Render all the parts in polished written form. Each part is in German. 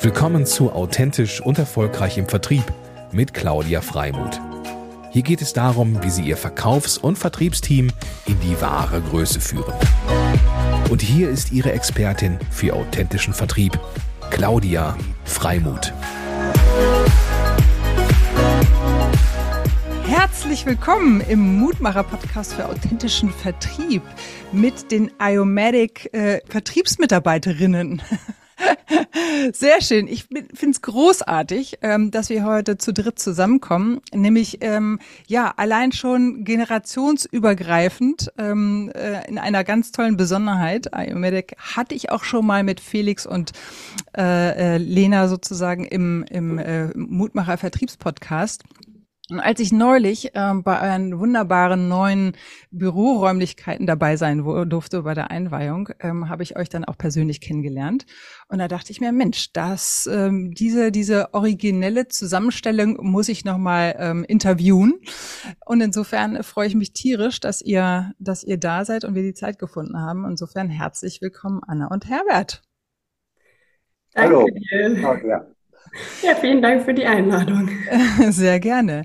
Willkommen zu Authentisch und erfolgreich im Vertrieb mit Claudia Freimuth. Hier geht es darum, wie Sie Ihr Verkaufs- und Vertriebsteam in die wahre Größe führen. Und hier ist Ihre Expertin für authentischen Vertrieb, Claudia Freimuth. Herzlich willkommen im Mutmacher-Podcast für authentischen Vertrieb mit den Iomatic Vertriebsmitarbeiterinnen. Sehr schön. Ich finde es großartig, dass wir heute zu dritt zusammenkommen, nämlich allein schon generationsübergreifend in einer ganz tollen Besonderheit. Iomatic hatte ich auch schon mal mit Felix und Lena sozusagen im Mutmacher Vertriebspodcast. Und als ich neulich bei euren wunderbaren neuen Büroräumlichkeiten dabei sein durfte bei der Einweihung, habe ich euch dann auch persönlich kennengelernt. Und da dachte ich mir, Mensch, diese originelle Zusammenstellung muss ich nochmal interviewen. Und insofern freue ich mich tierisch, dass ihr da seid und wir die Zeit gefunden haben. Insofern herzlich willkommen, Anna und Herbert. Danke Hallo. dir. Claudia. Ja, vielen Dank für die Einladung. Sehr gerne.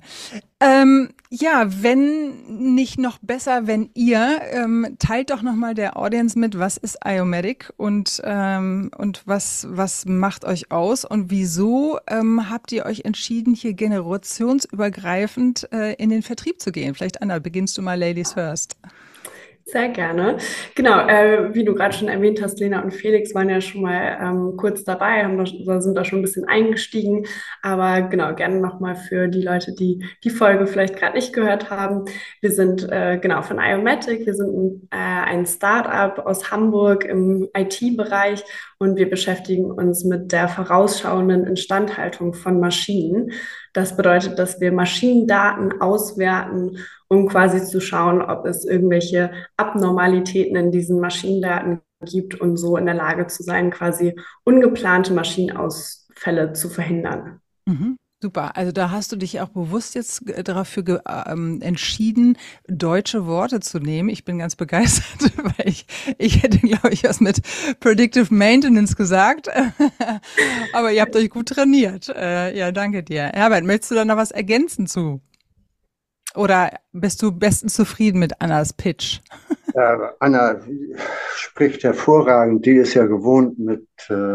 Wenn nicht noch besser, wenn ihr teilt doch nochmal der Audience mit, was ist Iomatic und was macht euch aus und wieso habt ihr euch entschieden, hier generationsübergreifend in den Vertrieb zu gehen? Vielleicht, Anna, beginnst du mal Ladies First. Sehr gerne. Genau, wie du gerade schon erwähnt hast, Lena und Felix waren ja schon mal kurz dabei, sind da schon ein bisschen eingestiegen. Aber genau, gerne nochmal für die Leute, die die Folge vielleicht gerade nicht gehört haben. Wir sind von Iomatic. Wir sind ein Start-up aus Hamburg im IT-Bereich und wir beschäftigen uns mit der vorausschauenden Instandhaltung von Maschinen. Das bedeutet, dass wir Maschinendaten auswerten, um quasi zu schauen, ob es irgendwelche Abnormalitäten in diesen Maschinendaten gibt und so in der Lage zu sein, quasi ungeplante Maschinenausfälle zu verhindern. Mhm. Super, also da hast du dich auch bewusst jetzt dafür entschieden, deutsche Worte zu nehmen. Ich bin ganz begeistert, weil ich hätte, glaube ich, was mit Predictive Maintenance gesagt. Aber ihr habt euch gut trainiert. Ja, danke dir. Herbert, möchtest du da noch was ergänzen zu? Oder bist du bestens zufrieden mit Annas Pitch? Ja, Anna spricht hervorragend. Die ist ja gewohnt, mit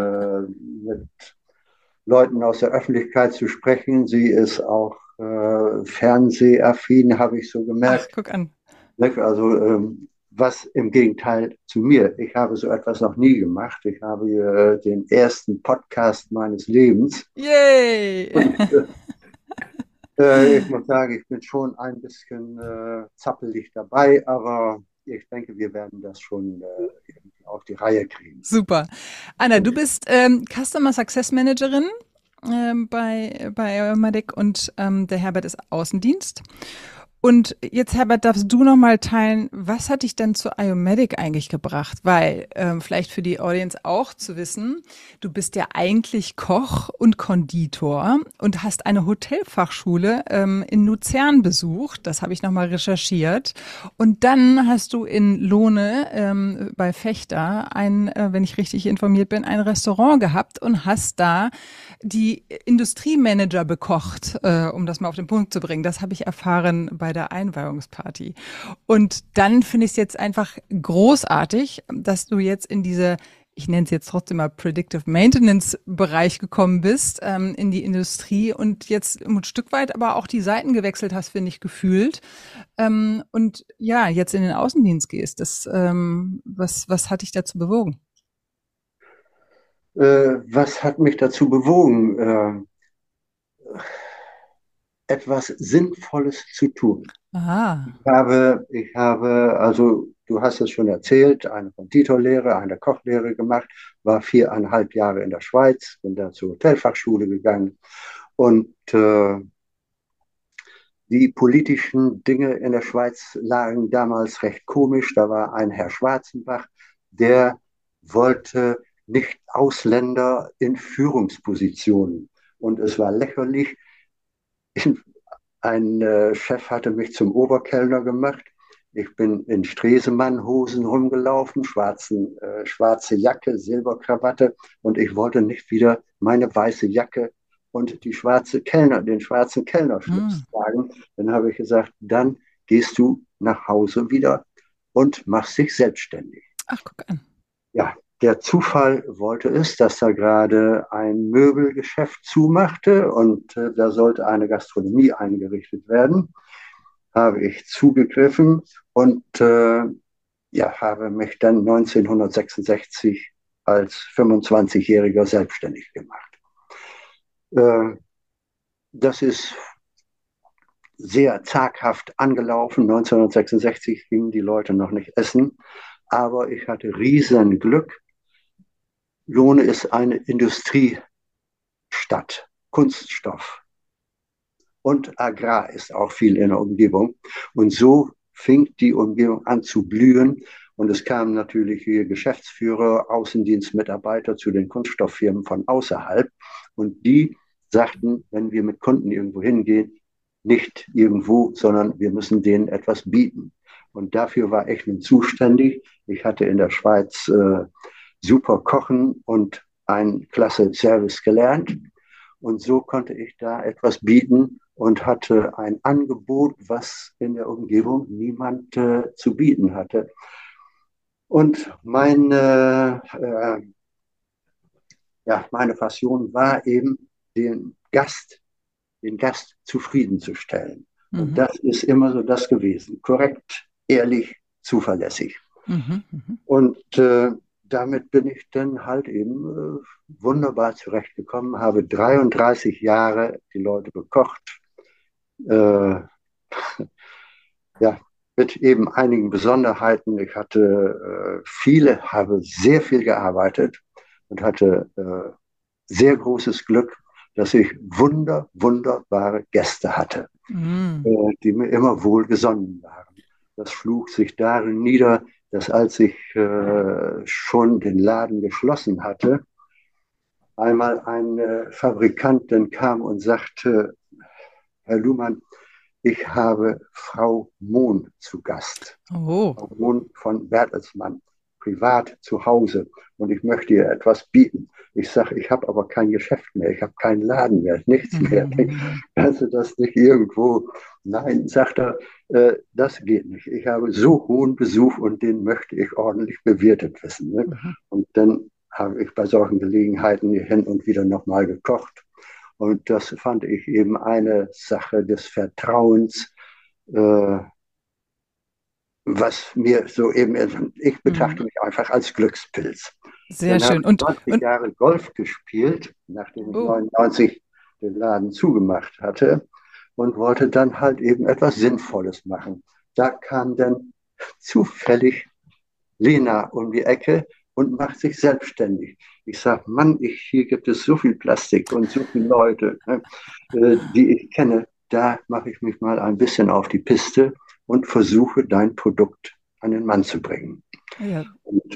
Leuten aus der Öffentlichkeit zu sprechen. Sie ist auch fernsehaffin, habe ich so gemerkt. Ach, guck an. Also was im Gegenteil zu mir. Ich habe so etwas noch nie gemacht. Ich habe den ersten Podcast meines Lebens. Yay! Und, ich muss sagen, ich bin schon ein bisschen zappelig dabei, aber ich denke, wir werden das schon irgendwie auf die Reihe kriegen. Super. Anna, du bist Customer Success Managerin bei Iomatic und der Herbert ist Außendienst. Und jetzt, Herbert, darfst du noch mal teilen, was hat dich denn zu Iomatic eigentlich gebracht? Weil vielleicht für die Audience auch zu wissen, du bist ja eigentlich Koch und Konditor und hast eine Hotelfachschule in Luzern besucht. Das habe ich noch mal recherchiert. Und dann hast du in Lohne bei Fechter wenn ich richtig informiert bin, ein Restaurant gehabt und hast da die Industriemanager bekocht, um das mal auf den Punkt zu bringen. Das habe ich erfahren bei der Einweihungsparty. Und dann finde ich es jetzt einfach großartig, dass du jetzt in diese, ich nenne es jetzt trotzdem mal Predictive Maintenance Bereich gekommen bist, in die Industrie und jetzt ein Stück weit aber auch die Seiten gewechselt hast, finde ich, gefühlt. Und ja, jetzt in den Außendienst gehst. Was hat dich dazu bewogen? Was hat mich dazu bewogen, etwas Sinnvolles zu tun? Aha. Also du hast es schon erzählt, eine Konditorlehre, eine Kochlehre gemacht, war 4,5 Jahre in der Schweiz, bin da zur Hotelfachschule gegangen und die politischen Dinge in der Schweiz lagen damals recht komisch. Da war ein Herr Schwarzenbach, der wollte nicht Ausländer in Führungspositionen. Und es war lächerlich. Ein Chef hatte mich zum Oberkellner gemacht. Ich bin in Stresemann-Hosen rumgelaufen, schwarze Jacke, Silberkrawatte und ich wollte nicht wieder meine weiße Jacke und den schwarzen Kellnerschlips tragen. Dann habe ich gesagt, dann gehst du nach Hause wieder und machst dich selbstständig. Ach, guck an. Ja, der Zufall wollte es, dass da gerade ein Möbelgeschäft zumachte und da sollte eine Gastronomie eingerichtet werden. Habe ich zugegriffen und habe mich dann 1966 als 25-Jähriger selbstständig gemacht. Das ist sehr zaghaft angelaufen. 1966 gingen die Leute noch nicht essen, aber ich hatte riesen Glück. Lohne ist eine Industriestadt, Kunststoff. Und Agrar ist auch viel in der Umgebung. Und so fing die Umgebung an zu blühen. Und es kamen natürlich hier Geschäftsführer, Außendienstmitarbeiter zu den Kunststofffirmen von außerhalb. Und die sagten, wenn wir mit Kunden irgendwo hingehen, nicht irgendwo, sondern wir müssen denen etwas bieten. Und dafür war ich nun zuständig. Ich hatte in der Schweiz super kochen und einen klasse Service gelernt. Und so konnte ich da etwas bieten und hatte ein Angebot, was in der Umgebung niemand zu bieten hatte. Und meine Passion war eben, den Gast zufriedenzustellen. Und das ist immer so das gewesen. Korrekt, ehrlich, zuverlässig. Und damit bin ich dann halt eben wunderbar zurechtgekommen, habe 33 Jahre die Leute bekocht. Mit eben einigen Besonderheiten. Ich hatte habe sehr viel gearbeitet und hatte sehr großes Glück, dass ich wunderbare Gäste hatte, die mir immer wohlgesonnen waren. Das schlug sich darin nieder, dass als ich schon den Laden geschlossen hatte, einmal ein Fabrikant dann kam und sagte, Herr Luhmann, ich habe Frau Mohn zu Gast. Oh. Frau Mohn von Bertelsmann, privat zu Hause und ich möchte ihr etwas bieten. Ich sage, ich habe aber kein Geschäft mehr, ich habe keinen Laden mehr, nichts mehr. Kannst du das nicht irgendwo? Nein, sagt er, das geht nicht. Ich habe so hohen Besuch und den möchte ich ordentlich bewirtet wissen. Ne? Und dann habe ich bei solchen Gelegenheiten hin und wieder nochmal gekocht. Und das fand ich eben eine Sache des Vertrauens, was mir so eben ist. Ich betrachte mich einfach als Glückspilz. Sehr schön. Und 20 Jahre Golf gespielt, nachdem ich 99 den Laden zugemacht hatte und wollte dann halt eben etwas Sinnvolles machen. Da kam dann zufällig Lena um die Ecke und macht sich selbstständig. Ich sage, Mann, hier gibt es so viel Plastik und so viele Leute, die ich kenne. Da mache ich mich mal ein bisschen auf die Piste und versuche, dein Produkt an den Mann zu bringen. Ja. Und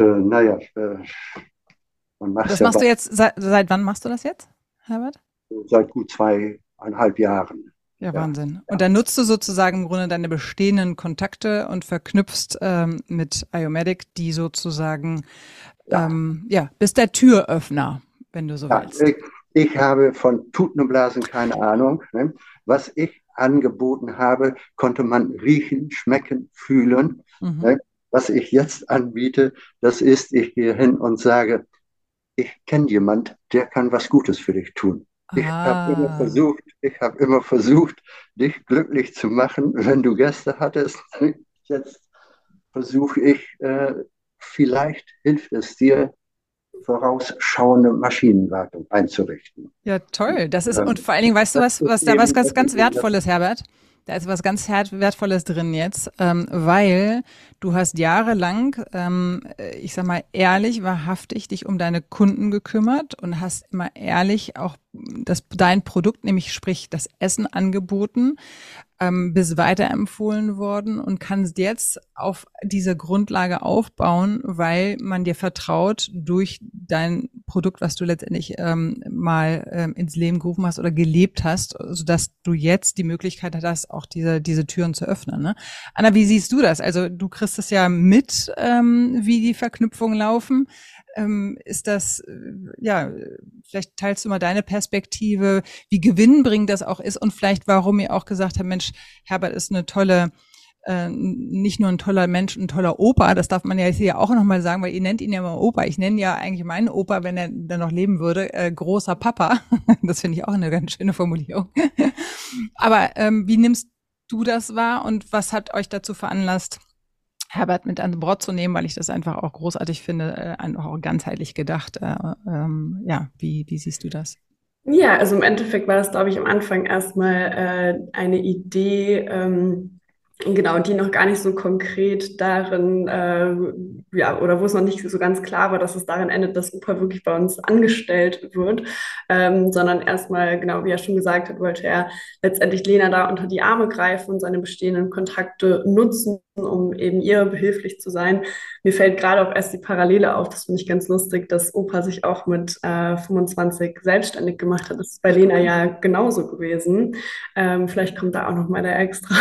man macht das machst du jetzt, seit wann machst du das jetzt, Herbert? Seit gut 2,5 Jahren. Ja, Wahnsinn. Ja. Und dann nutzt du sozusagen im Grunde deine bestehenden Kontakte und verknüpfst mit Iomedic, die sozusagen, bist der Türöffner, wenn du so willst. Ich habe von Tuten und Blasen keine Ahnung. Ne? Was ich angeboten habe, konnte man riechen, schmecken, fühlen. Ne? Was ich jetzt anbiete, das ist, ich gehe hin und sage, ich kenne jemand, der kann was Gutes für dich tun. Ich habe immer versucht, dich glücklich zu machen, wenn du Gäste hattest. Jetzt versuche ich, vielleicht hilft es dir, vorausschauende Maschinenwartung einzurichten. Ja, toll. Das ist, und vor allen Dingen, weißt du was da was ganz Wertvolles, Herbert? Da ist was ganz Wertvolles drin jetzt, weil du hast jahrelang, ich sag mal, ehrlich, wahrhaftig dich um deine Kunden gekümmert und hast immer ehrlich auch dein Produkt, nämlich sprich das Essen angeboten, bist weiterempfohlen worden und kannst jetzt auf diese Grundlage aufbauen, weil man dir vertraut durch dein Produkt, was du letztendlich mal ins Leben gerufen hast oder gelebt hast, sodass du jetzt die Möglichkeit hast, auch diese Türen zu öffnen. Ne? Anna, wie siehst du das? Also du kriegst es ja mit, wie die Verknüpfungen laufen. Ist das, vielleicht teilst du mal deine Perspektive, wie gewinnbringend das auch ist und vielleicht, warum ihr auch gesagt habt, Mensch, Herbert ist eine tolle, nicht nur ein toller Mensch, ein toller Opa, das darf man ja hier auch nochmal sagen, weil ihr nennt ihn ja mal Opa. Ich nenne ja eigentlich meinen Opa, wenn er dann noch leben würde, großer Papa. Das finde ich auch eine ganz schöne Formulierung. Aber wie nimmst du das wahr und was hat euch dazu veranlasst, Herbert mit an Bord zu nehmen, weil ich das einfach auch großartig finde, auch ganzheitlich gedacht. Wie siehst du das? Ja, also im Endeffekt war das, glaube ich, am Anfang erstmal eine Idee, genau, die noch gar nicht so konkret darin, oder wo es noch nicht so ganz klar war, dass es darin endet, dass Opa wirklich bei uns angestellt wird, sondern erstmal, genau, wie er schon gesagt hat, wollte er letztendlich Lena da unter die Arme greifen und seine bestehenden Kontakte nutzen, um eben ihr behilflich zu sein. Mir fällt gerade auch erst die Parallele auf, das finde ich ganz lustig, dass Opa sich auch mit 25 selbstständig gemacht hat. Das ist bei Lena ja genauso gewesen. Vielleicht kommt da auch noch mal der extra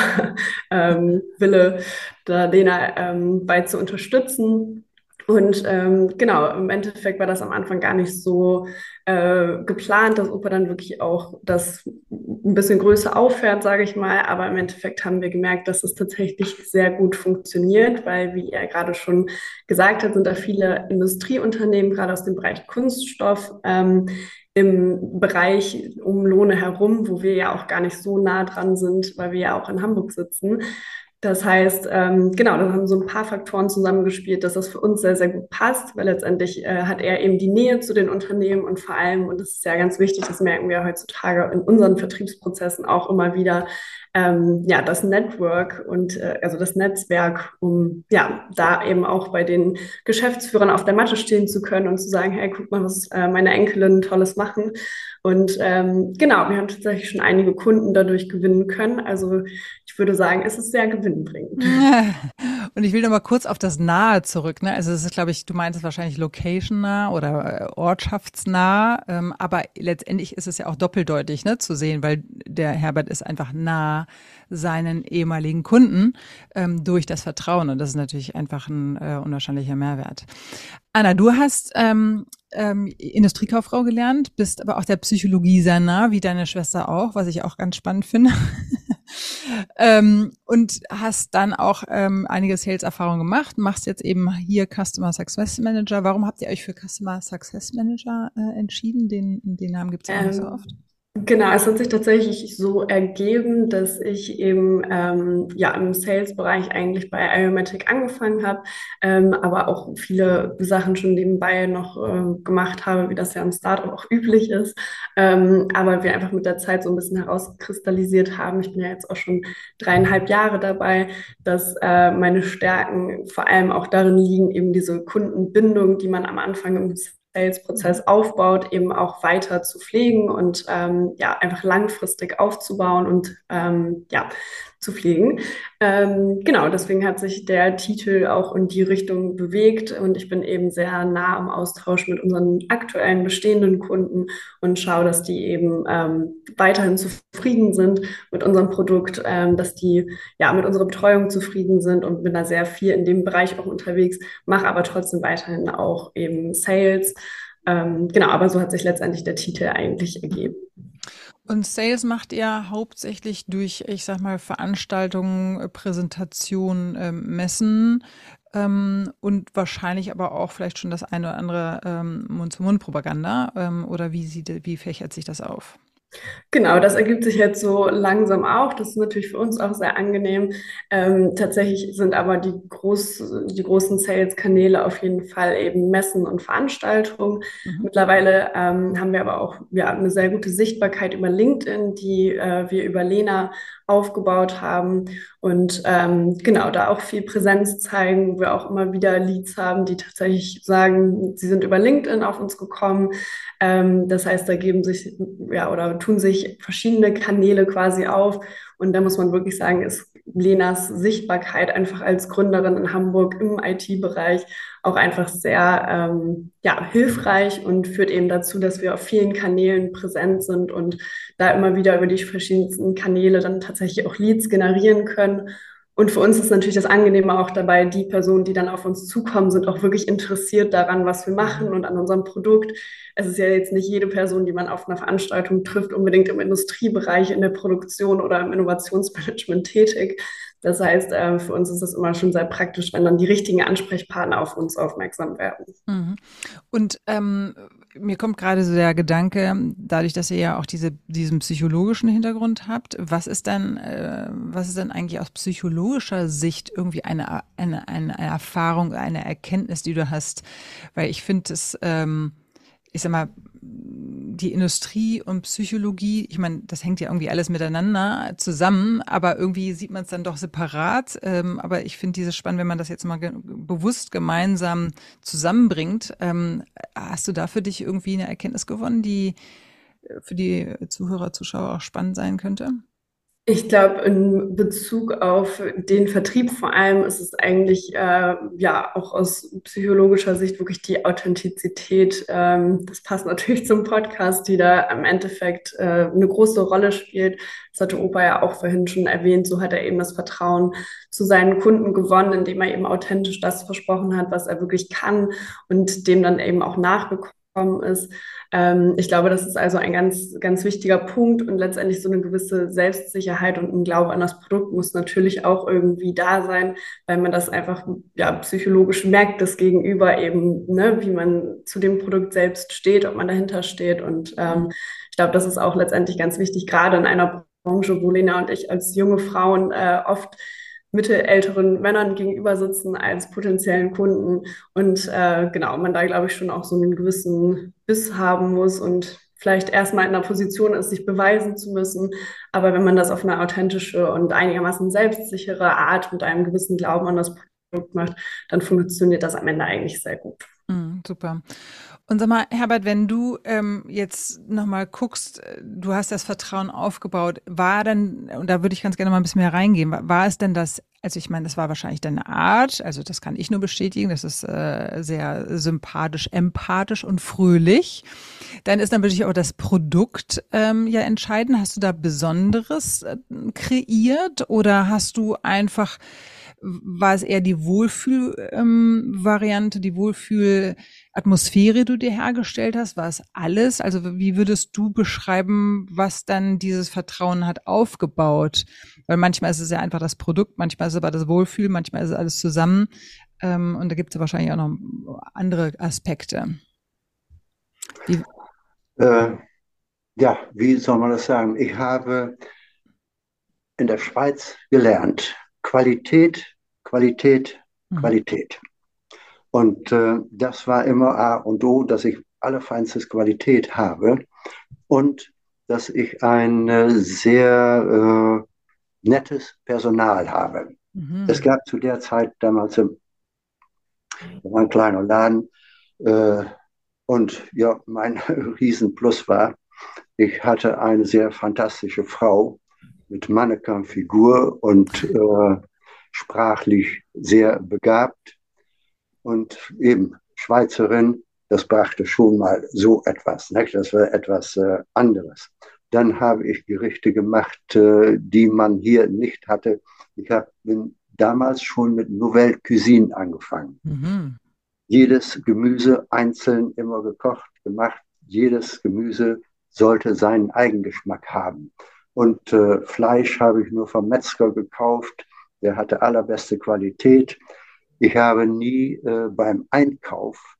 Wille, da Lena bei zu unterstützen. Und genau, im Endeffekt war das am Anfang gar nicht so geplant, dass Opa dann wirklich auch das ein bisschen größer auffährt, sage ich mal. Aber im Endeffekt haben wir gemerkt, dass es tatsächlich sehr gut funktioniert, weil, wie er gerade schon gesagt hat, sind da viele Industrieunternehmen, gerade aus dem Bereich Kunststoff, im Bereich um Lohne herum, wo wir ja auch gar nicht so nah dran sind, weil wir ja auch in Hamburg sitzen. Das heißt, genau, da haben so ein paar Faktoren zusammengespielt, dass das für uns sehr, sehr gut passt, weil letztendlich hat er eben die Nähe zu den Unternehmen und vor allem, und das ist ja ganz wichtig, das merken wir heutzutage in unseren Vertriebsprozessen auch immer wieder, das Network und also das Netzwerk, um ja da eben auch bei den Geschäftsführern auf der Matte stehen zu können und zu sagen, hey, guck mal, was meine Enkelin Tolles machen. Und genau, wir haben tatsächlich schon einige Kunden dadurch gewinnen können. Also ich würde sagen, es ist sehr gewinnbringend. Und ich will noch mal kurz auf das Nahe zurück. Ne? Also es ist, glaube ich, du meintest wahrscheinlich location-nah oder ortschaftsnah, aber letztendlich ist es ja auch doppeldeutig, ne, zu sehen, weil der Herbert ist einfach nah seinen ehemaligen Kunden durch das Vertrauen und das ist natürlich einfach ein unwahrscheinlicher Mehrwert. Anna, du hast Industriekauffrau gelernt, bist aber auch der Psychologie sehr nah, wie deine Schwester auch, was ich auch ganz spannend finde. Und hast dann auch einige Sales-Erfahrungen gemacht, machst jetzt eben hier Customer Success Manager. Warum habt ihr euch für Customer Success Manager entschieden? Den Namen gibt es ja auch nicht so oft. Genau, es hat sich tatsächlich so ergeben, dass ich eben im Sales-Bereich eigentlich bei Iomatic angefangen habe, aber auch viele Sachen schon nebenbei noch gemacht habe, wie das ja im Startup auch üblich ist. Aber wir einfach mit der Zeit so ein bisschen herauskristallisiert haben. Ich bin ja jetzt auch schon 3,5 Jahre dabei, dass meine Stärken vor allem auch darin liegen, eben diese Kundenbindung, die man am Anfang im Sales-Prozess aufbaut, eben auch weiter zu pflegen und einfach langfristig aufzubauen und zu pflegen. Genau, deswegen hat sich der Titel auch in die Richtung bewegt und ich bin eben sehr nah am Austausch mit unseren aktuellen bestehenden Kunden und schaue, dass die eben weiterhin zufrieden sind mit unserem Produkt, dass die mit unserer Betreuung zufrieden sind und bin da sehr viel in dem Bereich auch unterwegs, mache aber trotzdem weiterhin auch eben Sales. Genau, aber so hat sich letztendlich der Titel eigentlich ergeben. Und Sales macht ihr hauptsächlich durch, ich sag mal, Veranstaltungen, Präsentationen, Messen und wahrscheinlich aber auch vielleicht schon das eine oder andere Mund-zu-Mund-Propaganda oder wie fächert sich das auf? Genau, das ergibt sich jetzt so langsam auch. Das ist natürlich für uns auch sehr angenehm. Tatsächlich sind aber die großen Sales-Kanäle auf jeden Fall eben Messen und Veranstaltungen. Mittlerweile haben wir aber auch eine sehr gute Sichtbarkeit über LinkedIn, die wir über Lena aufgebaut haben. Und genau, da auch viel Präsenz zeigen, wo wir auch immer wieder Leads haben, die tatsächlich sagen, sie sind über LinkedIn auf uns gekommen. Das heißt, da geben sich, ja, oder tun sich verschiedene Kanäle quasi auf. Und da muss man wirklich sagen, ist Lenas Sichtbarkeit einfach als Gründerin in Hamburg im IT-Bereich auch einfach sehr ja, hilfreich und führt eben dazu, dass wir auf vielen Kanälen präsent sind und da immer wieder über die verschiedensten Kanäle dann tatsächlich auch Leads generieren können. Und für uns ist natürlich das Angenehme auch dabei, die Personen, die dann auf uns zukommen, sind auch wirklich interessiert daran, was wir machen und an unserem Produkt. Es ist ja jetzt nicht jede Person, die man auf einer Veranstaltung trifft, unbedingt im Industriebereich, in der Produktion oder im Innovationsmanagement tätig. Das heißt, für uns ist es immer schon sehr praktisch, wenn dann die richtigen Ansprechpartner auf uns aufmerksam werden. Mhm. Und mir kommt gerade so der Gedanke, dadurch, dass ihr ja auch diesen psychologischen Hintergrund habt, was ist denn eigentlich aus psychologischer Sicht irgendwie eine Erfahrung, eine Erkenntnis, die du hast? Weil ich finde es, ich sag mal, die Industrie und Psychologie, ich meine, das hängt ja irgendwie alles miteinander zusammen, aber irgendwie sieht man es dann doch separat. Aber ich finde dieses spannend, wenn man das jetzt mal bewusst gemeinsam zusammenbringt. Hast du da für dich irgendwie eine Erkenntnis gewonnen, die für die Zuhörer, Zuschauer auch spannend sein könnte? Ich glaube, in Bezug auf den Vertrieb vor allem ist es eigentlich ja auch aus psychologischer Sicht wirklich die Authentizität. Das passt natürlich zum Podcast, die da im Endeffekt eine große Rolle spielt. Das hatte Opa ja auch vorhin schon erwähnt. So hat er eben das Vertrauen zu seinen Kunden gewonnen, indem er eben authentisch das versprochen hat, was er wirklich kann und dem dann eben auch nachgekommen ist. Ich glaube, das ist also ein ganz, ganz wichtiger Punkt und letztendlich so eine gewisse Selbstsicherheit und ein Glaube an das Produkt muss natürlich auch irgendwie da sein, weil man das einfach ja psychologisch merkt, das Gegenüber eben, ne, wie man zu dem Produkt selbst steht, ob man dahinter steht und ich glaube, das ist auch letztendlich ganz wichtig, gerade in einer Branche, wo Lena und ich als junge Frauen oft mittelälteren Männern gegenüber sitzen als potenziellen Kunden und genau, man da, glaube ich, schon auch so einen gewissen Biss haben muss und vielleicht erstmal in einer Position ist, sich beweisen zu müssen. Aber wenn man das auf eine authentische und einigermaßen selbstsichere Art mit einem gewissen Glauben an das Produkt macht, dann funktioniert das am Ende eigentlich sehr gut. Super. Und sag mal, Herbert, wenn du jetzt nochmal guckst, du hast das Vertrauen aufgebaut, war denn, und da würde ich ganz gerne mal ein bisschen mehr reingehen, war es denn das, also ich meine, das war wahrscheinlich deine Art, also das kann ich nur bestätigen, das ist sehr sympathisch, empathisch und fröhlich. Dann ist natürlich auch das Produkt ja entscheidend. Hast du da Besonderes kreiert oder hast du einfach, war es eher die Wohlfühl-Variante, die Wohlfühl-Atmosphäre, die du dir hergestellt hast? War es alles? Also wie würdest du beschreiben, was dann dieses Vertrauen hat aufgebaut? Weil manchmal ist es ja einfach das Produkt, manchmal ist es aber das Wohlfühl, manchmal ist es alles zusammen. Und da gibt es ja wahrscheinlich auch noch andere Aspekte. Ja, wie soll man das sagen? Ich habe in der Schweiz gelernt, Qualität, Qualität, Qualität. Und das war immer A und O, dass ich allerfeinstes Qualität habe und dass ich ein sehr nettes Personal habe. Es gab zu der Zeit damals ein kleiner Laden und ja, mein Riesenplus war, ich hatte eine sehr fantastische Frau mit Mannequin-Figur und sprachlich sehr begabt und eben Schweizerin, das brachte schon mal so etwas, ne? Das war etwas anderes. Dann habe ich Gerichte gemacht, die man hier nicht hatte. Bin damals schon mit Nouvelle Cuisine angefangen. Jedes Gemüse einzeln immer gekocht, gemacht. Jedes Gemüse sollte seinen Eigengeschmack haben. Und Fleisch habe ich nur vom Metzger gekauft. Der hatte allerbeste Qualität. Ich habe nie beim Einkauf,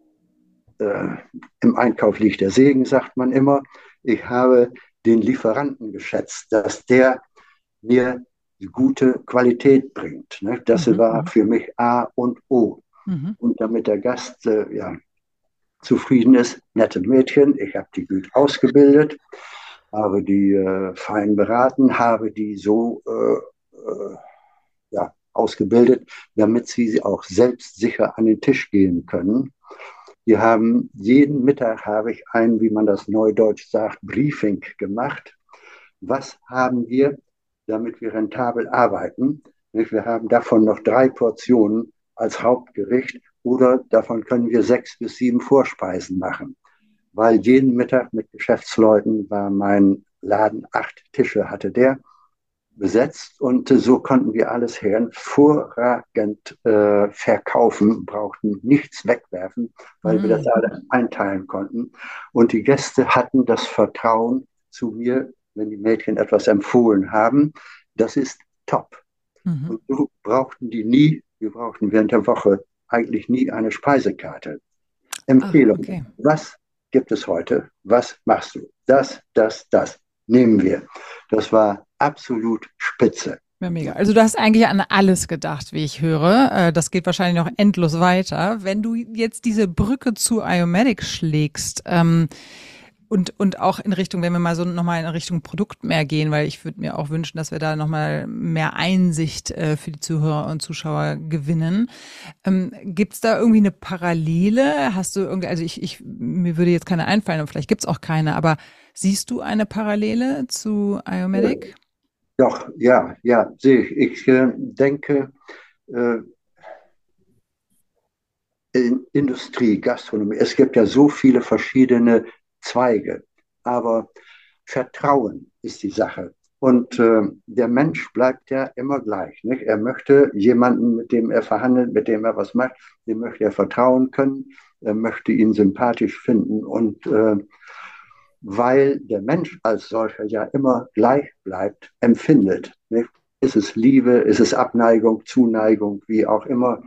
im Einkauf liegt der Segen, sagt man immer. Ich habe den Lieferanten geschätzt, dass der mir gute Qualität bringt. Ne? Das war für mich A und O. Und damit der Gast ja, zufrieden ist, nette Mädchen, ich habe die gut ausgebildet, habe die fein beraten, habe die so ja, ausgebildet, damit sie auch selbstsicher an den Tisch gehen können. Wir haben jeden Mittag habe ich ein, wie man das neudeutsch sagt, Briefing gemacht. Was haben wir, damit wir rentabel arbeiten? Wir haben davon noch 3 Portionen als Hauptgericht oder davon können wir 6 bis 7 Vorspeisen machen. Weil jeden Mittag mit Geschäftsleuten war mein Laden, 8 Tische hatte der besetzt und so konnten wir alles hervorragend verkaufen, brauchten nichts wegwerfen, weil wir das alle einteilen konnten. Und die Gäste hatten das Vertrauen zu mir, wenn die Mädchen etwas empfohlen haben. Das ist top. Und so brauchten die nie, wir brauchten während der Woche eigentlich nie eine Speisekarte. Empfehlung. Okay. Was gibt es heute? Was machst du? Das nehmen wir. Das war absolut spitze. Ja, mega. Also du hast eigentlich an alles gedacht, wie ich höre. Das geht wahrscheinlich noch endlos weiter. Wenn du jetzt diese Brücke zu Iomatic schlägst, und auch in Richtung, wenn wir mal so nochmal in Richtung Produkt mehr gehen, weil ich würde mir auch wünschen, dass wir da nochmal mehr Einsicht für die Zuhörer und Zuschauer gewinnen. Gibt's da irgendwie eine Parallele? Hast du irgendwie, also mir würde jetzt keine einfallen und vielleicht gibt's auch keine, aber siehst du eine Parallele zu Iomatic? Doch, ja, sehe ich. Ich denke, in Industrie, Gastronomie, es gibt ja so viele verschiedene Zweige. Aber Vertrauen ist die Sache. Und der Mensch bleibt ja immer gleich. Nicht? Er möchte jemanden, mit dem er verhandelt, mit dem er was macht, dem möchte er vertrauen können. Er möchte ihn sympathisch finden. Und weil der Mensch als solcher ja immer gleich bleibt, empfindet. Nicht? Ist es Liebe, ist es Abneigung, Zuneigung, wie auch immer.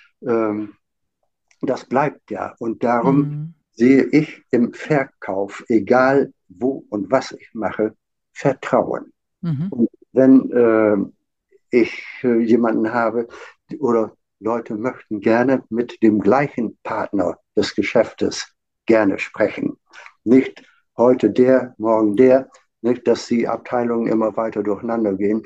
Das bleibt ja. Und darum sehe ich im Verkauf, egal wo und was ich mache, Vertrauen. Und wenn ich jemanden habe oder Leute möchten gerne mit dem gleichen Partner des Geschäftes gerne sprechen. Nicht heute der, morgen der, nicht, dass die Abteilungen immer weiter durcheinander gehen.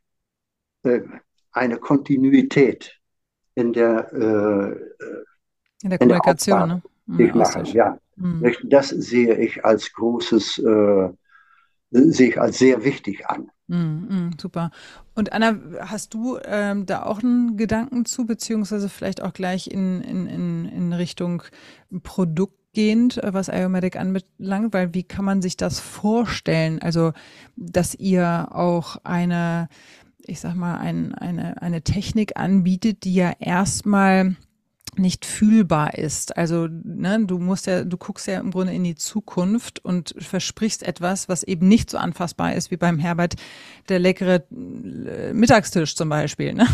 Eine Kontinuität in der Kommunikation, ne? Machen, ja. Das sehe ich als großes, sehe ich als sehr wichtig an. Super. Und Anna, hast du da auch einen Gedanken zu, beziehungsweise vielleicht auch gleich in Richtung Produkt gehend, was Iomatic anbelangt, weil wie kann man sich das vorstellen? Also, dass ihr auch eine Technik anbietet, die ja erstmal nicht fühlbar ist. Also, ne, du guckst ja im Grunde in die Zukunft und versprichst etwas, was eben nicht so anfassbar ist wie beim Herbert der leckere Mittagstisch zum Beispiel. Ne?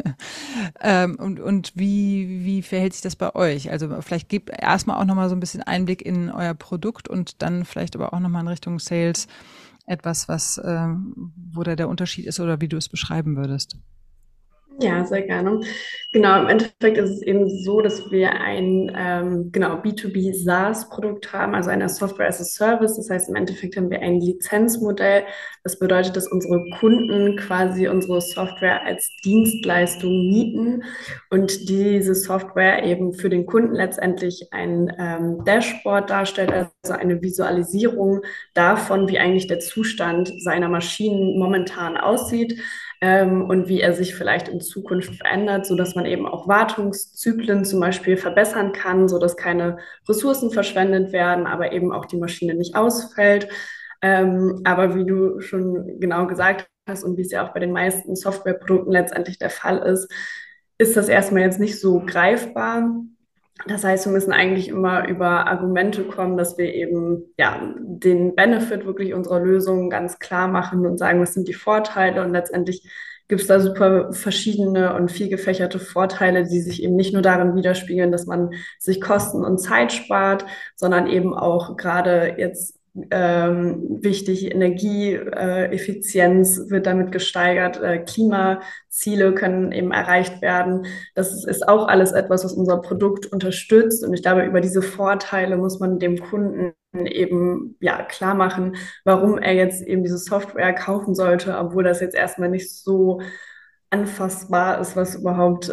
Und wie verhält sich das bei euch? Also vielleicht gebt erstmal auch nochmal so ein bisschen Einblick in euer Produkt und dann vielleicht aber auch nochmal in Richtung Sales etwas, wo da der Unterschied ist oder wie du es beschreiben würdest. Ja, sehr gerne. Genau, im Endeffekt ist es eben so, dass wir ein B2B SaaS-Produkt haben, also eine Software as a Service. Das heißt, im Endeffekt haben wir ein Lizenzmodell. Das bedeutet, dass unsere Kunden quasi unsere Software als Dienstleistung mieten und diese Software eben für den Kunden letztendlich ein Dashboard darstellt, also eine Visualisierung davon, wie eigentlich der Zustand seiner Maschinen momentan aussieht. Und wie er sich vielleicht in Zukunft verändert, sodass man eben auch Wartungszyklen zum Beispiel verbessern kann, sodass keine Ressourcen verschwendet werden, aber eben auch die Maschine nicht ausfällt. Aber wie du schon genau gesagt hast und wie es ja auch bei den meisten Softwareprodukten letztendlich der Fall ist das erstmal jetzt nicht so greifbar. Das heißt, wir müssen eigentlich immer über Argumente kommen, dass wir eben den Benefit wirklich unserer Lösung ganz klar machen und sagen, was sind die Vorteile. Und letztendlich gibt es da super verschiedene und viel gefächerte Vorteile, die sich eben nicht nur darin widerspiegeln, dass man sich Kosten und Zeit spart, sondern eben auch gerade jetzt wichtig. Energieeffizienz wird damit gesteigert. Klimaziele können eben erreicht werden. Das ist auch alles etwas, was unser Produkt unterstützt. Und ich glaube, über diese Vorteile muss man dem Kunden eben ja klar machen, warum er jetzt eben diese Software kaufen sollte, obwohl das jetzt erstmal nicht so anfassbar ist, was überhaupt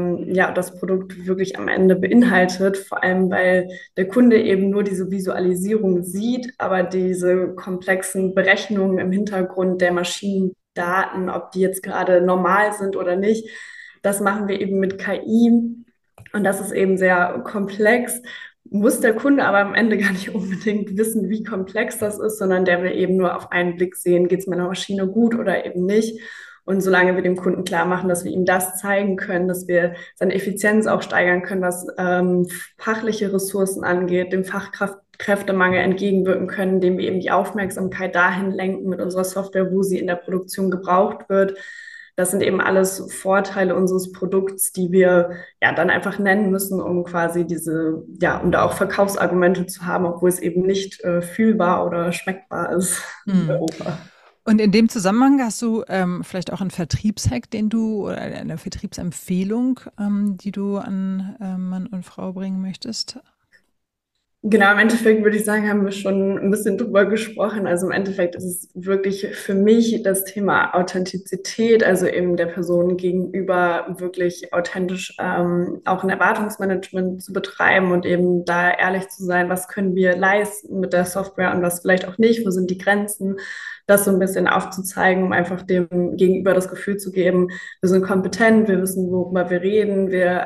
ja das Produkt wirklich am Ende beinhaltet. Vor allem, weil der Kunde eben nur diese Visualisierung sieht, aber diese komplexen Berechnungen im Hintergrund der Maschinendaten, ob die jetzt gerade normal sind oder nicht, das machen wir eben mit KI. Und das ist eben sehr komplex. Muss der Kunde aber am Ende gar nicht unbedingt wissen, wie komplex das ist, sondern der will eben nur auf einen Blick sehen, geht es meiner Maschine gut oder eben nicht. Und solange wir dem Kunden klar machen, dass wir ihm das zeigen können, dass wir seine Effizienz auch steigern können, was fachliche Ressourcen angeht, dem Fachkräftemangel entgegenwirken können, indem wir eben die Aufmerksamkeit dahin lenken mit unserer Software, wo sie in der Produktion gebraucht wird. Das sind eben alles Vorteile unseres Produkts, die wir ja dann einfach nennen müssen, um quasi diese, ja, um da auch Verkaufsargumente zu haben, obwohl es eben nicht fühlbar oder schmeckbar ist in Europa. Und in dem Zusammenhang hast du vielleicht auch einen Vertriebshack, den du oder eine Vertriebsempfehlung, die du an Mann und Frau bringen möchtest? Genau, im Endeffekt würde ich sagen, haben wir schon ein bisschen drüber gesprochen. Also im Endeffekt ist es wirklich für mich das Thema Authentizität, also eben der Person gegenüber wirklich authentisch auch ein Erwartungsmanagement zu betreiben und eben da ehrlich zu sein, was können wir leisten mit der Software und was vielleicht auch nicht, wo sind die Grenzen, das so ein bisschen aufzuzeigen, um einfach dem Gegenüber das Gefühl zu geben, wir sind kompetent, wir wissen, worüber wir reden, wir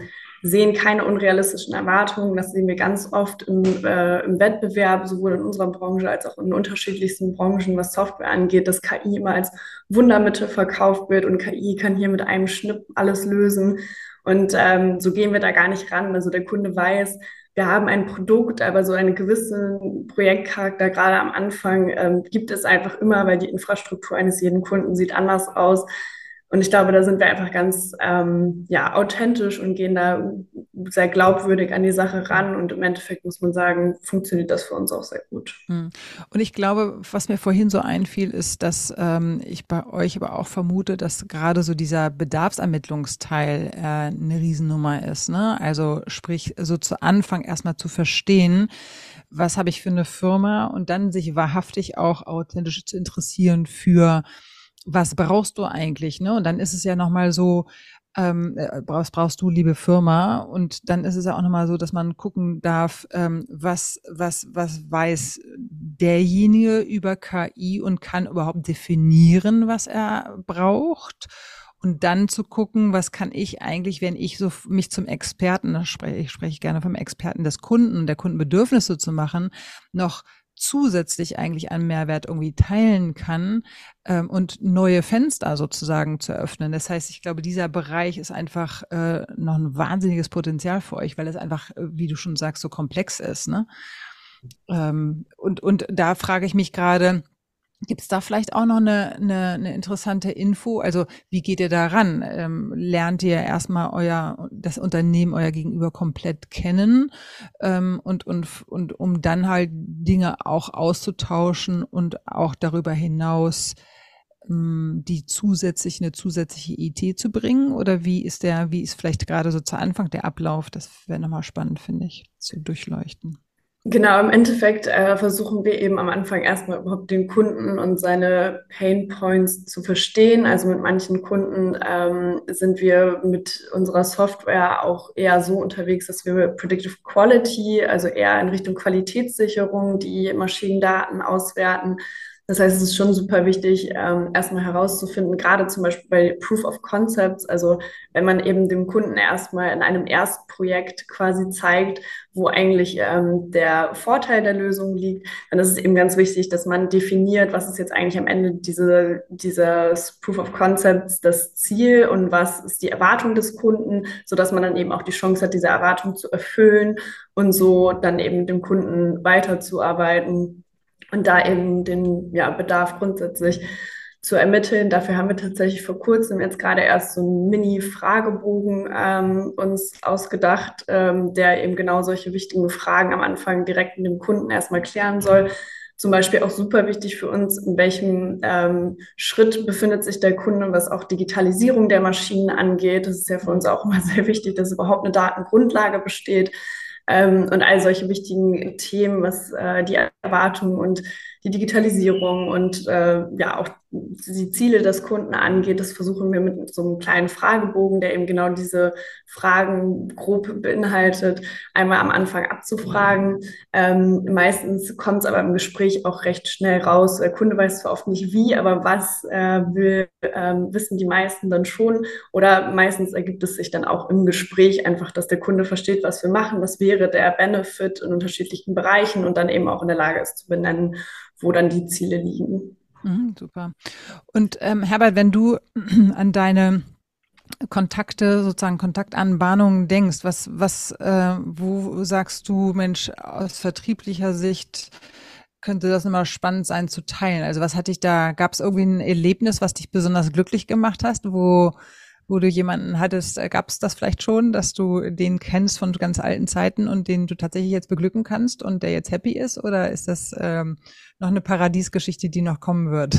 sehen keine unrealistischen Erwartungen. Das sehen wir ganz oft im Wettbewerb, sowohl in unserer Branche als auch in unterschiedlichsten Branchen, was Software angeht, dass KI immer als Wundermittel verkauft wird und KI kann hier mit einem Schnipp alles lösen. Und so gehen wir da gar nicht ran. Also der Kunde weiß, wir haben ein Produkt, aber so einen gewissen Projektcharakter, gerade am Anfang, gibt es einfach immer, weil die Infrastruktur eines jeden Kunden sieht anders aus. Und ich glaube, da sind wir einfach ganz ja, authentisch und gehen da sehr glaubwürdig an die Sache ran. Und im Endeffekt muss man sagen, funktioniert das für uns auch sehr gut. Und ich glaube, was mir vorhin so einfiel, ist, dass ich bei euch aber auch vermute, dass gerade so dieser Bedarfsermittlungsteil eine Riesennummer ist. Ne? Also sprich, so zu Anfang erstmal zu verstehen, was habe ich für eine Firma und dann sich wahrhaftig auch authentisch zu interessieren für was brauchst du eigentlich, ne? Und dann ist es ja nochmal so, was brauchst du, liebe Firma? Und dann ist es ja auch nochmal so, dass man gucken darf, was weiß derjenige über KI und kann überhaupt definieren, was er braucht. Und dann zu gucken, was kann ich eigentlich, wenn ich so mich zum Experten, ich spreche gerne vom Experten des Kunden und der Kundenbedürfnisse zu machen, noch zusätzlich eigentlich an Mehrwert irgendwie teilen kann und neue Fenster sozusagen zu eröffnen. Das heißt, ich glaube, dieser Bereich ist einfach noch ein wahnsinniges Potenzial für euch, weil es einfach, wie du schon sagst, so komplex ist. Ne? Und da frage ich mich gerade, gibt es da vielleicht auch noch eine interessante Info? Also wie geht ihr da ran? Lernt ihr erstmal das Unternehmen, euer Gegenüber komplett kennen und um dann halt Dinge auch auszutauschen und auch darüber hinaus eine zusätzliche Idee zu bringen? Oder wie ist vielleicht gerade so zu Anfang der Ablauf? Das wäre nochmal spannend, finde ich, zu durchleuchten. Genau, im Endeffekt versuchen wir eben am Anfang erstmal überhaupt den Kunden und seine Pain Points zu verstehen. Also mit manchen Kunden sind wir mit unserer Software auch eher so unterwegs, dass wir Predictive Quality, also eher in Richtung Qualitätssicherung, die Maschinendaten auswerten. Das heißt, es ist schon super wichtig, erstmal herauszufinden, gerade zum Beispiel bei Proof of Concepts, also wenn man eben dem Kunden erstmal in einem Erstprojekt quasi zeigt, wo eigentlich der Vorteil der Lösung liegt, dann ist es eben ganz wichtig, dass man definiert, was ist jetzt eigentlich am Ende dieses Proof of Concepts das Ziel und was ist die Erwartung des Kunden, sodass man dann eben auch die Chance hat, diese Erwartung zu erfüllen und so dann eben mit dem Kunden weiterzuarbeiten. Und da eben den Bedarf grundsätzlich zu ermitteln. Dafür haben wir tatsächlich vor kurzem jetzt gerade erst so einen Mini-Fragebogen uns ausgedacht, der eben genau solche wichtigen Fragen am Anfang direkt mit dem Kunden erstmal klären soll. zum Beispiel auch super wichtig für uns, in welchem Schritt befindet sich der Kunde, was auch Digitalisierung der Maschinen angeht. Das ist ja für uns auch immer sehr wichtig, dass überhaupt eine Datengrundlage besteht. Und all solche wichtigen Themen, was die Erwartungen und die Digitalisierung und ja auch die Ziele des Kunden angeht, das versuchen wir mit so einem kleinen Fragebogen, der eben genau diese Fragen grob beinhaltet, einmal am Anfang abzufragen. Meistens kommt es aber im Gespräch auch recht schnell raus. Der Kunde weiß zwar oft nicht wie, aber was will, wissen die meisten dann schon. Oder meistens ergibt es sich dann auch im Gespräch einfach, dass der Kunde versteht, was wir machen. Was wäre der Benefit in unterschiedlichen Bereichen und dann eben auch in der Lage ist zu benennen, wo dann die Ziele liegen. Super. Und Herbert, wenn du an deine Kontakte, sozusagen Kontaktanbahnungen denkst, wo sagst du, Mensch, aus vertrieblicher Sicht könnte das immer spannend sein zu teilen? Also gab es irgendwie ein Erlebnis, was dich besonders glücklich gemacht hast, wo du jemanden hattest, gab es das vielleicht schon, dass du den kennst von ganz alten Zeiten und den du tatsächlich jetzt beglücken kannst und der jetzt happy ist? Oder ist das noch eine Paradiesgeschichte, die noch kommen wird?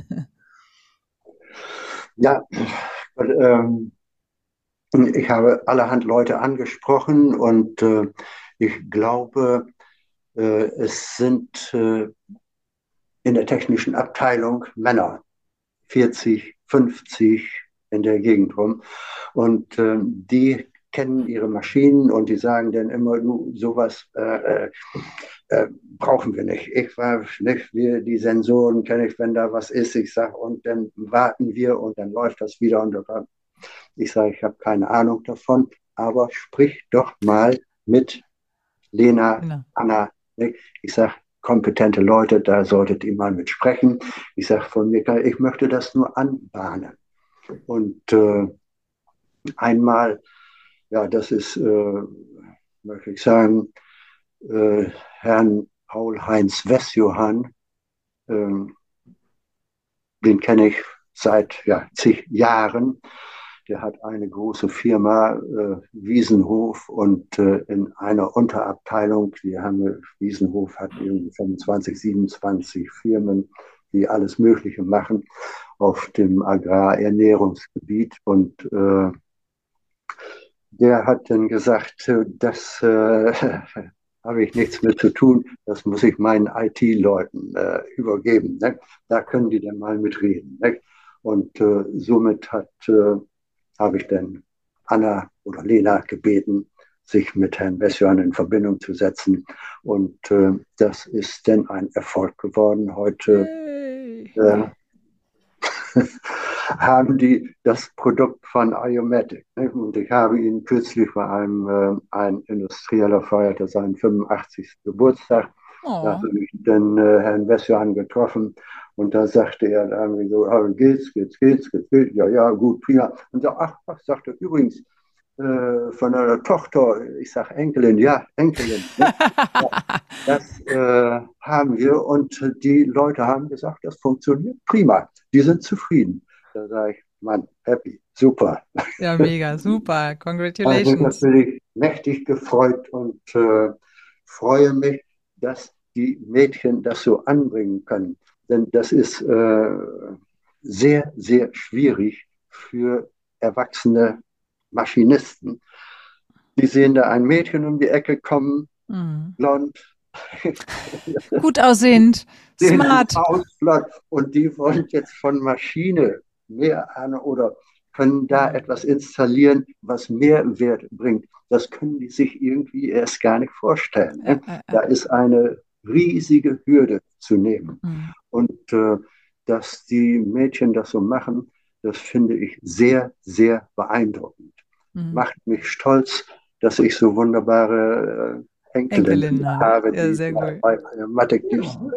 Ja, ich habe allerhand Leute angesprochen und ich glaube, es sind in der technischen Abteilung Männer, 40, 50 in der Gegend rum. Und die kennen ihre Maschinen und die sagen dann immer, du, sowas brauchen wir nicht. Ich war nicht, die Sensoren kenne ich, wenn da was ist. Ich sage, und dann warten wir und dann läuft das wieder. Und ich sage, ich habe keine Ahnung davon, aber sprich doch mal mit Lena, genau. Anna. Ich sage, kompetente Leute, da solltet ihr mal mit sprechen. Ich sage von mir, ich möchte das nur anbahnen. Und einmal, ja, das ist, möchte ich sagen, Herrn Paul-Heinz Wessjohann, den kenne ich seit zig Jahren. Der hat eine große Firma, Wiesenhof, und in einer Unterabteilung, Wiesenhof hat irgendwie 25, 27 Firmen, die alles Mögliche machen auf dem Agrarernährungsgebiet. Und der hat dann gesagt, das habe ich nichts mit zu tun, das muss ich meinen IT-Leuten übergeben. Ne? Da können die dann mal mitreden. Ne? Und somit habe ich dann Anna oder Lena gebeten, sich mit Herrn Wessjohann in Verbindung zu setzen. Und das ist dann ein Erfolg geworden. Heute haben die das Produkt von Iomatic. Ne? Und ich habe ihn kürzlich bei ein Industrieller feierte seinen 85. Geburtstag. Da habe ich dann Herrn Wessjohann getroffen und da sagte er irgendwie so, geht's, ja, gut, prima. Und sagte übrigens, von einer Tochter, ich sage Enkelin, ja, Enkelin. Ne? Das haben wir und die Leute haben gesagt, das funktioniert prima. Die sind zufrieden. Da sage ich, Mann, happy, super. Ja, mega, super, congratulations. Ich bin natürlich mächtig gefreut und freue mich, dass die Mädchen das so anbringen können. Denn das ist sehr, sehr schwierig für erwachsene Maschinisten. Die sehen da ein Mädchen um die Ecke kommen, blond. Gut aussehend, smart. Und die wollen jetzt von Maschine mehr an oder können da etwas installieren, was Mehrwert bringt. Das können die sich irgendwie erst gar nicht vorstellen. Ne? Da ist eine riesige Hürde zu nehmen. Und dass die Mädchen das so machen, das finde ich sehr, sehr beeindruckend. Macht mich stolz, dass ich so wunderbare Enkelinnen habe, die sehr gut. bei Mathematik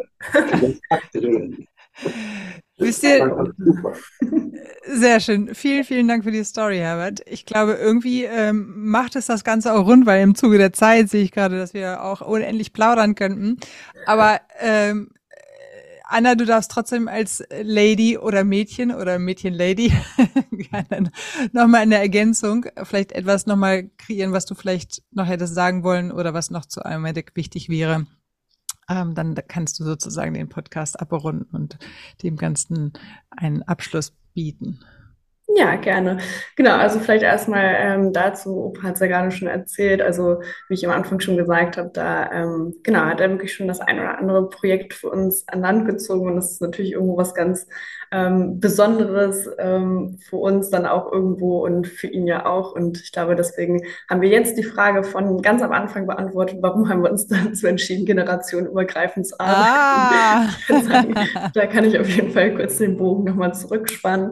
Wisst ihr, sehr schön. Vielen, vielen Dank für die Story, Herbert. Ich glaube, irgendwie macht es das Ganze auch rund, weil im Zuge der Zeit sehe ich gerade, dass wir auch unendlich plaudern könnten. Aber Anna, du darfst trotzdem als Lady oder Mädchen-Lady nochmal in der Ergänzung vielleicht etwas nochmal kreieren, was du vielleicht noch hättest sagen wollen oder was noch zu Iomatic wichtig wäre. dann kannst du sozusagen den Podcast abrunden und dem Ganzen einen Abschluss bieten. Ja, gerne. Genau, also vielleicht erstmal dazu, Opa hat es ja gerade schon erzählt, also wie ich am Anfang schon gesagt habe, da genau, hat er wirklich schon das ein oder andere Projekt für uns an Land gezogen und das ist natürlich irgendwo was ganz Besonderes für uns dann auch irgendwo und für ihn ja auch und ich glaube, deswegen haben wir jetzt die Frage von ganz am Anfang beantwortet, warum haben wir uns dazu entschieden, generationenübergreifend zu arbeiten. Ich würde sagen, da kann ich auf jeden Fall kurz den Bogen nochmal zurückspannen.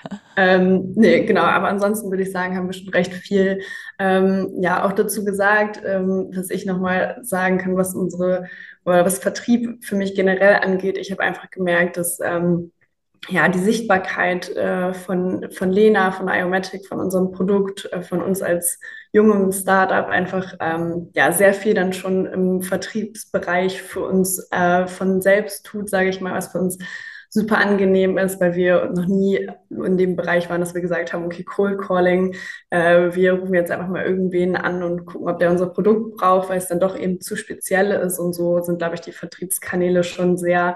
Nee, genau, aber ansonsten würde ich sagen, haben wir schon recht viel ja auch dazu gesagt, was ich nochmal sagen kann, was oder was Vertrieb für mich generell angeht. Ich habe einfach gemerkt, dass ja die Sichtbarkeit von Lena, von Iomatic, von unserem Produkt, von uns als jungem Startup einfach ja sehr viel dann schon im Vertriebsbereich für uns von selbst tut, sage ich mal, was für uns super angenehm ist, weil wir noch nie in dem Bereich waren, dass wir gesagt haben, okay, Cold Calling, wir rufen jetzt einfach mal irgendwen an und gucken, ob der unser Produkt braucht, weil es dann doch eben zu speziell ist und so sind, glaube ich, die Vertriebskanäle schon sehr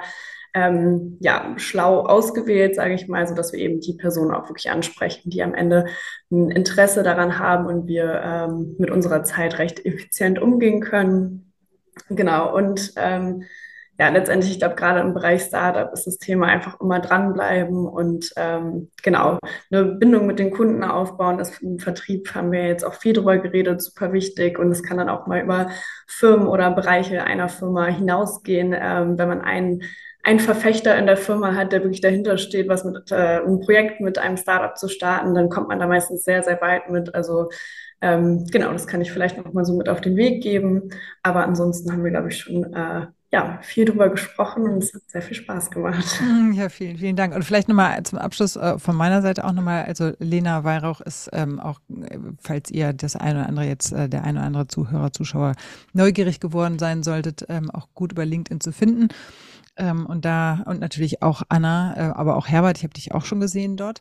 ja, schlau ausgewählt, sage ich mal, so dass wir eben die Personen auch wirklich ansprechen, die am Ende ein Interesse daran haben und wir mit unserer Zeit recht effizient umgehen können. Genau, und ja, letztendlich, ich glaube, gerade im Bereich Startup ist das Thema einfach immer dranbleiben und genau, eine Bindung mit den Kunden aufbauen. Das im Vertrieb haben wir jetzt auch viel drüber geredet, super wichtig. Und es kann dann auch mal über Firmen oder Bereiche einer Firma hinausgehen, wenn man einen Verfechter in der Firma hat, der wirklich dahinter steht, was mit ein Projekt mit einem Startup zu starten, dann kommt man da meistens sehr, sehr weit mit. Also genau, das kann ich vielleicht noch mal so mit auf den Weg geben. Aber ansonsten haben wir, glaube ich, schon ja, viel drüber gesprochen und es hat sehr viel Spaß gemacht. Ja, vielen, vielen Dank. Und vielleicht nochmal zum Abschluss von meiner Seite auch nochmal, also Lena Weihrauch ist auch, falls ihr das eine oder andere jetzt, der eine oder andere Zuhörer, Zuschauer neugierig geworden sein solltet, auch gut über LinkedIn zu finden. Und natürlich auch Anna, aber auch Herbert, ich habe dich auch schon gesehen dort.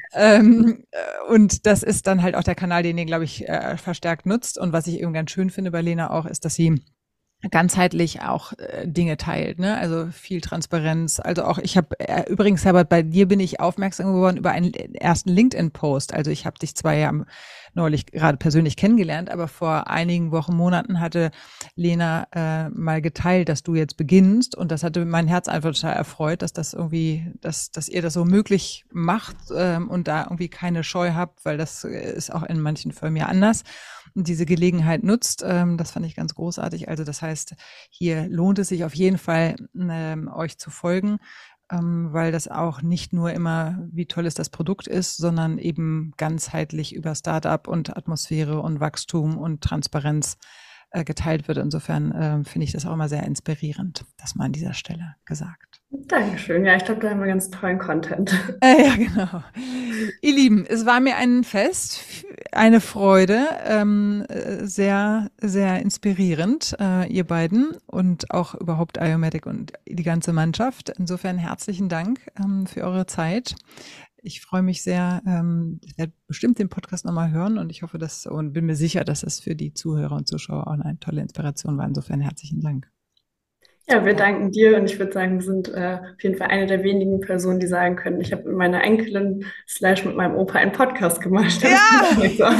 Und das ist dann halt auch der Kanal, den ihr, glaube ich, verstärkt nutzt. Und was ich eben ganz schön finde bei Lena auch, ist, dass sie ganzheitlich auch Dinge teilt, ne? Also viel Transparenz. Also auch ich habe übrigens, Herbert, bei dir bin ich aufmerksam geworden über einen ersten LinkedIn-Post. Also ich habe dich zwar ja neulich gerade persönlich kennengelernt, aber vor einigen Wochen, Monaten hatte Lena mal geteilt, dass du jetzt beginnst und das hatte mein Herz einfach total erfreut, dass das irgendwie, dass ihr das so möglich macht und da irgendwie keine Scheu habt, weil das ist auch in manchen Firmen ja anders. Und diese Gelegenheit nutzt, das fand ich ganz großartig. Also das heißt, hier lohnt es sich auf jeden Fall, euch zu folgen, weil das auch nicht nur immer, wie toll es das Produkt ist, sondern eben ganzheitlich über Startup und Atmosphäre und Wachstum und Transparenz geteilt wird. Insofern finde ich das auch immer sehr inspirierend, das mal an dieser Stelle gesagt. Dankeschön. Ja, ich glaube, da haben wir ganz tollen Content. Ja, genau. Ihr Lieben, es war mir ein Fest, eine Freude, sehr, sehr inspirierend, ihr beiden und auch überhaupt Iomatic und die ganze Mannschaft. Insofern herzlichen Dank für eure Zeit. Ich freue mich sehr, ich werde bestimmt den Podcast nochmal hören und ich hoffe, und bin mir sicher, dass es für die Zuhörer und Zuschauer auch eine tolle Inspiration war. Insofern herzlichen Dank. Ja, wir danken dir und ich würde sagen, wir sind auf jeden Fall eine der wenigen Personen, die sagen können, ich habe mit meiner Enkelin / mit meinem Opa einen Podcast gemacht. Das ja! nicht so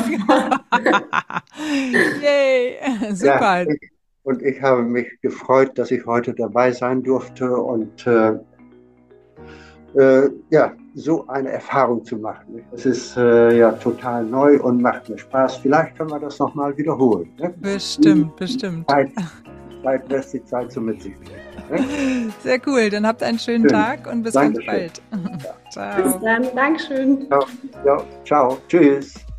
Yay! Super! Ja, und ich habe mich gefreut, dass ich heute dabei sein durfte und ja, so eine Erfahrung zu machen. Es ist ja total neu und macht mir Spaß. Vielleicht können wir das nochmal wiederholen. Ne? Bestimmt, bestimmt. Zeit lässt die Zeit so mit sich bringen. Ne? Sehr cool, dann habt einen schönen Tag und bis Dankeschön. ganz bald. Ciao. Bis dann, Dankeschön. Ciao. Ja, ciao, tschüss.